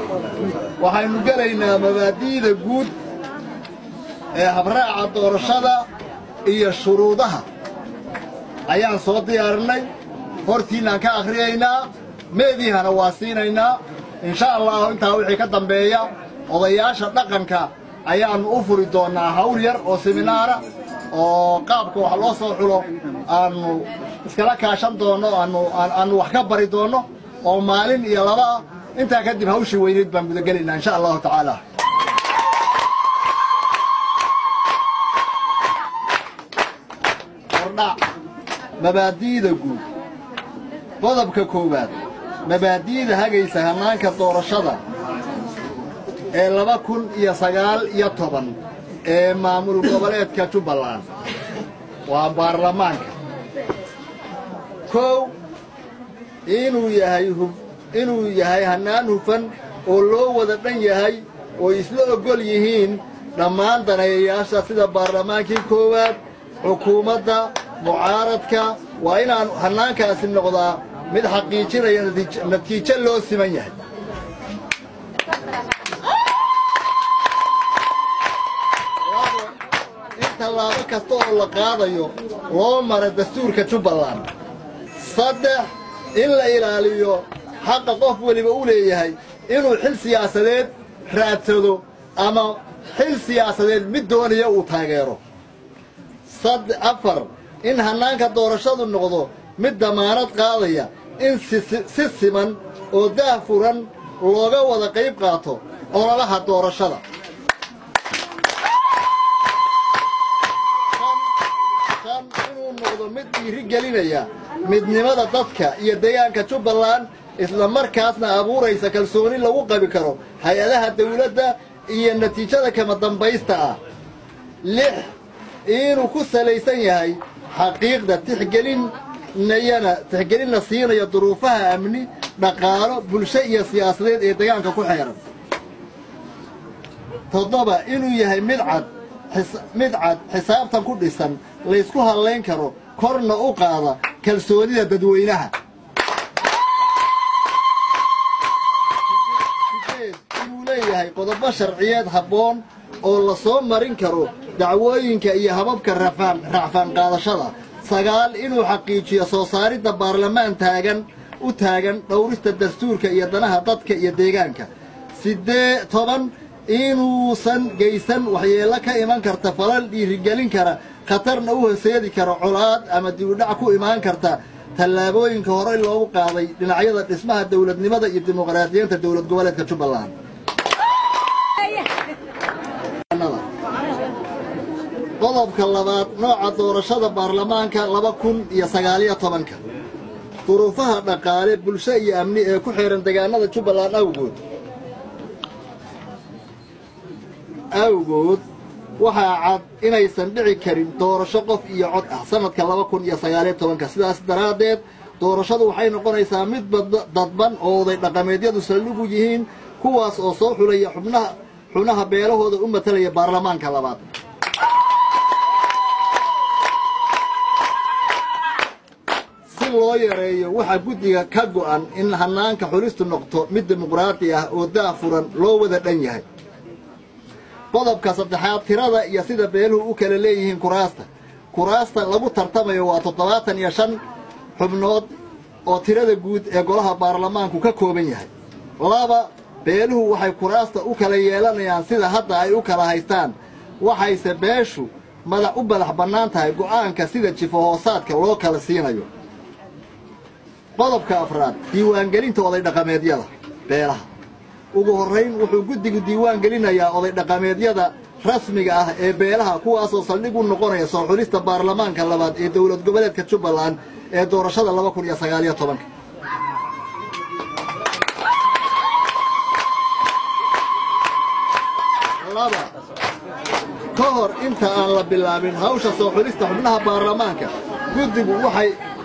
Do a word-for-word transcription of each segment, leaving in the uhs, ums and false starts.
waxaynu galaynaa mabaadi'da guud ee habraaca doorashada iyo shuruudaha ayaan soo diyaarinay hortiinaan ka akhriyaynaa meedihana waa siinaynaa insha Allah intaa wixii ka dambeeya odayaasha dhaqanka ayaanu u furi doonaa hawl yar oo seminaara oo qaabka wax loo soo xulo aanu iskala kaashan doono aanu aanu wax ka bari doono oo maalin iyo laba intaa kadib hawshii weyneed baan guda galaynaa insha Allah ta'ala orda mabaadi'da guud qodobka koowaad mabaadi'da hagaysa hanaanka doorashada ee laba kun iyo sagaal iyo toban ee maamul goboleedka Jubbaland waa baarlamaanka kow inuu yahay inuu yahay hanaan hufan oo loo wada dhan yahay oo isla ogol yihiin dhammaan daneeyayaasha sida baarlamaankii koowaad xukuumadda mucaaradka waa inaan hanaankaasi noqdaa mid xaqiijinaya natiijo loo siman yahay tallaabo kasta oo la qaadayo loo mara dastuurka Jubbaland saddex in la ilaaliyo xaqa qof waliba u leeyahay inuu xil siyaasadeed raadsado ama xil siyaasadeed mid doonaya uu taageero saddex afar in hanaanka doorashadu noqdo mid damaanad qaadaya in si siman oo daahfuran looga wada qayb qaato ololaha doorashada inuu noqdo mid dhiirigelinaya midnimada dadka iyo deegaanka Jubbaland isla markaasna abuuraysa kalsooni lagu qabi karo hay'adaha dawladda iyo natiijada kama dambaysta ah lix inuu ku salaysan yahay xaqiiqda tixgelin nayana tixgelin siinayo duruufaha amni dhaqaalo bulsho iyo siyaasadeed ee deegaanka ku xeeran toddoba inuu yahay mid cad mid cad xisaabtan ku dhisan la isku haleyn karo korna u qaada kalsoonida dadweynaha inuu leeyahay qodobo sharciyeed habboon oo la soo marin karo dacwooyinka iyo hababka rafaan rafaan qaadashada sagaal inuu xaqiijiyo soo saaridda baarlamaan taagan u taagan dhowrista dastuurka iyo danaha dadka iyo deegaanka siddeed toban inuusan geysan waxyeello ka iman karta falal dhiirigelin kara khatarna u horseedi kara colaad ama dib u dhac ku imaan karta tallaabooyinka hore loogu qaaday dhinacyada dhismaha dawladnimada iyo dimuqraadiyadda dawlad goboleedka Jubbaland qodobka labaad nooca doorashada baarlamaanka laba kun iyo sagaal iyo toban duruufaha dhaqaale bulsho iyo amni ee ku xeeran deegaanada Jubbaland awgood awgood waxaa cad inaysan dhici karin doorasho qof iyo cod ah sanadka laba kun iyo sagaal iyo toban sidaas daraadeed doorashadu waxay noqonaysaa mid dadban oo oday dhaqameedyadu saldhigu yihiin kuwaas oo soo xulaya xubnaha xubnaha beelahooda u matalaya baarlamaanka labaad si loo yareeyo waxa guddiga ka go'an in hanaanka xulistu noqdo mid dimuqraadi ah oo daahfuran loo wada dhan yahay qodobka saddexaad tirada iyo sida beeluhu u kala leeyihiin kuraasta kuraasta lagu tartamayo waa toddobaatan iyo shan xubnood oo tirada guud ee golaha baarlamaanku ka kooban yahay laba beeluhu waxay kuraasta u kala yeelanayaan sida hadda ay u kala haystaan waxayse beeshu madax u madax bannaan tahay go'aanka sida jifo hoosaadka loo kala siinayo qodobka afraad diiwaangelinta oday dhaqameedyada beelaha ugu horeyn wuxuu guddigu diiwaan gelinayaa oday dhaqameedyada rasmiga ah ee beelaha kuwaas oo saldhig u noqonaya soo xulista baarlamaanka labaad ee dawlad goboleedka Jubbaland ee doorashada laba kun iyo sagaal iyo toban laba ka hor inta aan la bilaabin hawsha soo xulista xubnaha baarlamaanka guddigu waxay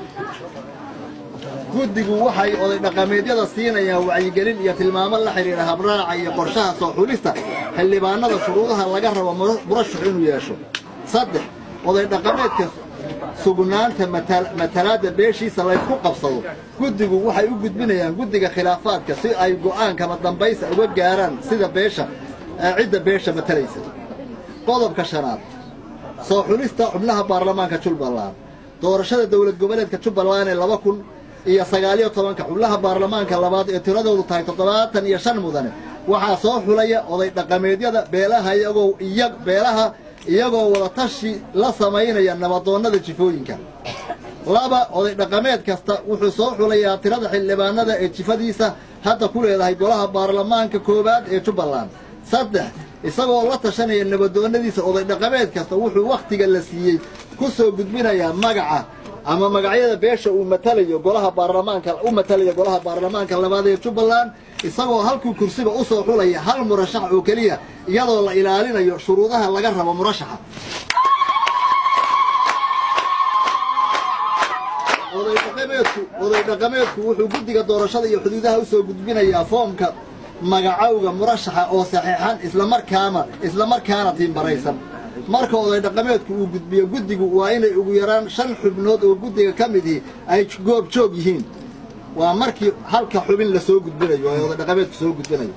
guddigu waxay oday dhaqameedyada siinayaan wacyigelin iyo tilmaamo la xiriira habraaca iyo qorshaha soo xulista xildhibaanada shuruudaha laga rabo murashax inuu yeesho saddex oday dhaqameedka sugnaanta matalaadda beeshiisa laysku qabsado guddigu waxay u gudbinayaan guddiga khilaafaadka si ay go'aan kama dambaysa uga gaaraan sida beesha cidda beesha matalaysa qodobka shanaad soo xulista xubnaha baarlamaanka Jubbaland doorashada dawlad goboleedka Jubbaland ee laba kun iyo sagaal iyo toban xubnaha baarlamaanka labaad ee tiradoodu tahay toddobaatan iyo shan mudane waxaa soo xulaya oday dhaqameedyada beelaha iyagoo iyag beelaha iyagoo wada tashi la sameynaya nabadoonnada jifooyinka laba oday dhaqameed kasta wuxuu soo xulayaa tirada xildhibaanada ee jifadiisa hadda ku leedahay golaha baarlamaanka koobaad ee Jubbaland saddex isagoo la tashanaya nabadoonnadiisa oday dhaqameed kasta wuxuu waqtiga la siiyey ku soo gudbinayaa magaca ama magacyada beesha uu matalayo golaha baarlamaanka u matalayo golaha baarlamaanka labaad ee Jubbaland isagoo halkuu kursiga u soo xulaya hal murashax oo kaliya iyadoo la ilaalinayo shuruudaha laga rabo murashaxa oday dhaqameedku oday dhaqameedku wuxuu guddiga doorashada iyo xuduudaha u soo gudbinayaa foomka magacawga murashaxa oo saxiixan isla markaana isla markaana tiimbaraysan marka oday dhaqameedku uu gudbiyo guddigu waa inay ugu yaraan shan xubnood oo guddiga ka mid ay goob joog yihiin waa markii halka xubin la soo gudbinayo oo oday dhaqameedku soo gudbinayo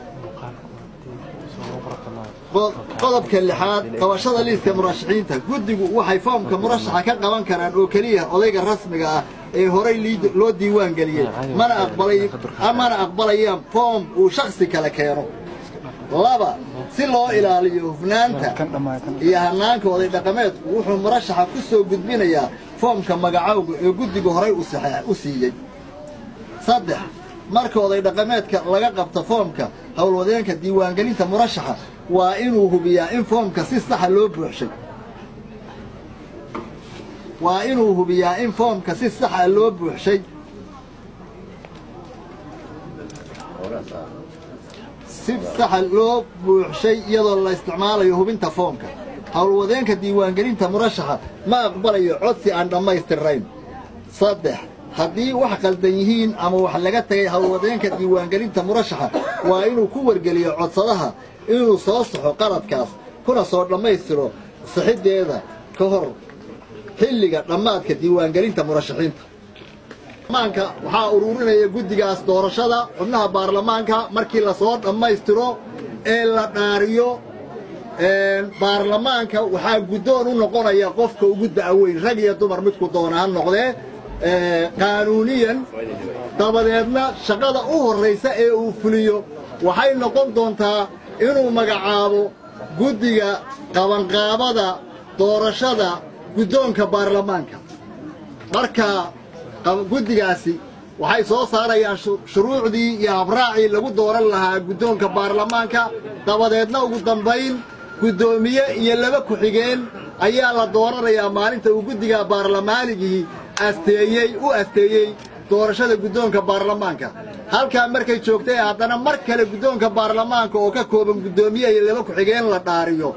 qodobka lixaad qabashada liiska murashaxiinta guddigu waxay foomka murashaxa ka qaban karaan oo kaliya odayga rasmiga ah ee horay loo diiwaan galiyay mana aqbalay amana aqbalayaan foom uu shakhsi kale keeno laba si loo ilaaliyo hufnaanta iyo hanaanka oday dhaqameedku wuxuu murashaxa ku soo gudbinayaa foomka magacawga ee guddigu horay u saxeex u siiyay saddex marka oday dhaqameedka laga qabto foomka howlwadeenka diiwaangelinta murashaxa waa inuu hubiyaa in foomka si sax loo buuxshay waa inuu hubiyaa in foomka si sax loo buuxshay si sax loo buuxshay iyadoo la isticmaalayo hubinta foomka howlwadeenka diiwaangelinta murashaxa ma aqbalayo codsi aan dhammaystirnayn saddex haddii wax qaldan yihiin ama wax laga tagay howlwadeenka diiwaangelinta murashaxa waa inuu ku wargeliyo codsadaha inuu soo saxo qaladkaas kuna soo dhammaystiro saxideeda ka hor xilliga dhammaadka diiwaangelinta murashaxiinta baarlamaanka waxaa ururinaya guddigaas doorashada xubnaha baarlamaanka markii la soo dhammaystiro ee la dhaariyo baarlamaanka waxaa guddoon u noqonaya qofka ugu da'weyn rag iyo dumar midku doona ha noqdee qaanuuniyan dabadeedna shaqada u horraysa ee uu fuliyo waxay noqon doontaa inuu magacaabo guddiga qabanqaabada doorashada guddoonka baarlamaanka marka guddigaasi waxay soo saarayaan shuruucdii iyo habraacii lagu dooran lahaa guddoonka baarlamaanka dabadeedna ugu dambayn guddoomiye iyo laba ku-xigeen ayaa la dooranayaa maalinta uu guddiga baarlamaaligii asteeyey u asteeyey doorashada guddoonka baarlamaanka halkaa markay joogtay haddana mar kale guddoonka baarlamaanka oo ka kooban guddoomiye iyo laba ku-xigeen la dhaariyo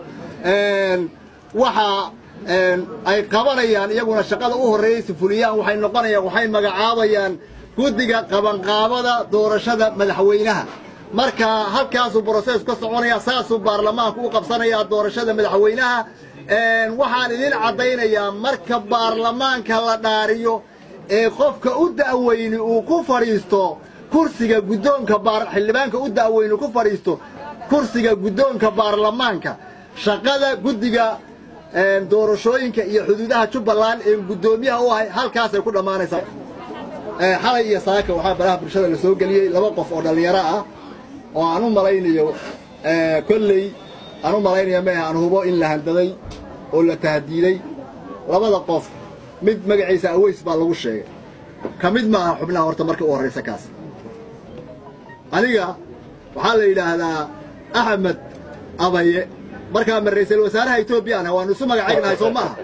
waxaa ay qabanayaan iyaguna shaqada u horreeyay fuliyaan waxay noqonayaan waxay magacaabayaan guddiga qabanqaabada doorashada madaxweynaha marka halkaasuu process ka soconaya saasuu baarlamaanku u qabsanayaa doorashada madaxweynaha waxaan idin caddaynayaa marka baarlamaanka la dhaariyo ee qofka u da'weyni uu ku fadhiisto kursiga guddoonka xildhibaanka u da'weyni ku fadhiisto kursiga guddoonka baarlamaanka shaqada guddiga doorashooyinka iyo xuduudaha Jubbaland ee guddoomiyaha u ahay halkaas ay ku dhamaanaysaa xalay iyo saaka waxaa baraha bulshada la soo galiyay laba qof oo dhalinyaro ah oo aan u malaynayo kolley aan u malaynayo ma aan hubo in la handaday oo la tahdiiday labada qof mid magaciisa Aways baa lagu sheegay kamid ma aha xubnaha horta markii u horeysa kaas aniga waxaa la yiraahdaa Ahmed Abaye markaa ma ra'iisul wasaaraha Itoobiya ana waan isu magacaynahay Soomaaliya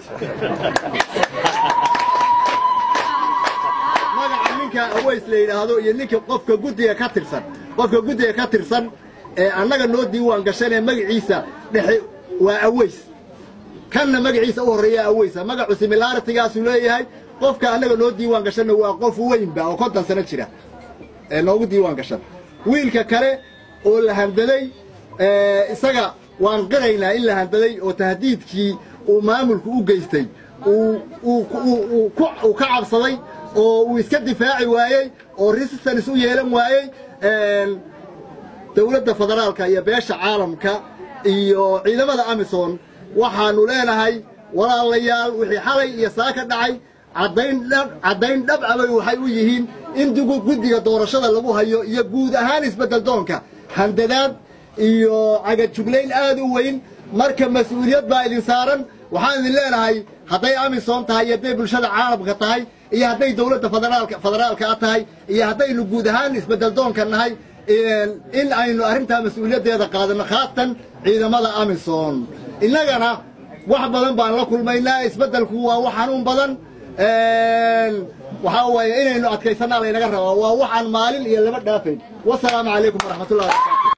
magaca ninka Aways la yiraahdo iyo ninka qofka guddiga ka tirsan qofka guddiga ka tirsan ee annaga noo diiwaan gashanay magaciisa dhexe waa Aways kana magaciisa u horeeya Aways magacu similarity-gaas uu leeyahay qofka annaga noo diiwaan gashanay waa qof weyn ba oo konton sano jira ee noogu diiwaan gashan wiilka kale oo la handaday ee isaga waan qiraynaa in la handaday oo tahdiidkii uu maamulku u geystay uu ka cabsaday oo uu iska difaaci waayey oo resistance u yeelan waayey dawladda federaalka iyo beesha caalamka iyo ciidamada Amisom waxaanu leenahay walaalayaal wixii xalay iyo saaka dhacay cadayn cadayn dhab ah waxay u yihiin in guddiga doorashada lagu hayo iyo guud ahaan isbedel doonka handadaad iyo cagajugleyn aad u weyn marka mas'uuliyad baa idin saaran waxaan idin leenahay hadday Amisom tahay iyo hadday bulshada caalamka tahay iyo hadday dawladda federaalka federaalka tahay iyo haddaynu guud ahaan isbedel doonka nahay in aynu arrintaa mas'uuliyadeeda qaadano khaasatan ciidamada Amisom innagana wax badan baan la kulmaynaa isbedelku waa wax xanuun badan waxa weeye inaynu adkaysanaa laynaga rabaa waa waxaan maalin iyo laba dhaafay wassalaamu calaykum waraxmatullaahi